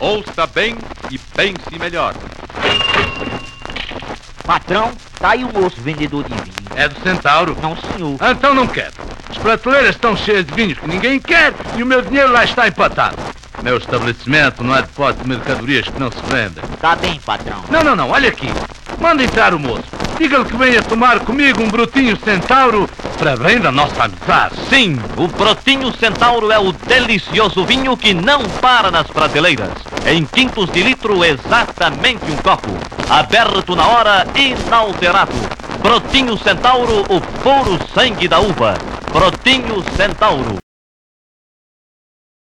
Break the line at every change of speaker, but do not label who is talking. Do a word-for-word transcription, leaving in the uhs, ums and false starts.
Ouça bem e pense melhor.
Patrão, tá aí o moço vendedor de vinho.
É do Centauro?
Não, senhor.
Ah, então não quero. As prateleiras estão cheias de vinhos que ninguém quer e o meu dinheiro lá está empatado. Meu estabelecimento não é depósito de mercadorias que não se vendem.
Tá bem, patrão.
Não, não, não, olha aqui. Manda entrar o moço. Diga-lhe que venha tomar comigo um brotinho Centauro para bem da nossa amizade.
Sim, o Brotinho Centauro é o delicioso vinho que não para nas prateleiras. Em quintos de litro, exatamente um copo. Aberto na hora, inalterado. Brotinho Centauro, o puro sangue da uva. Brotinho Centauro.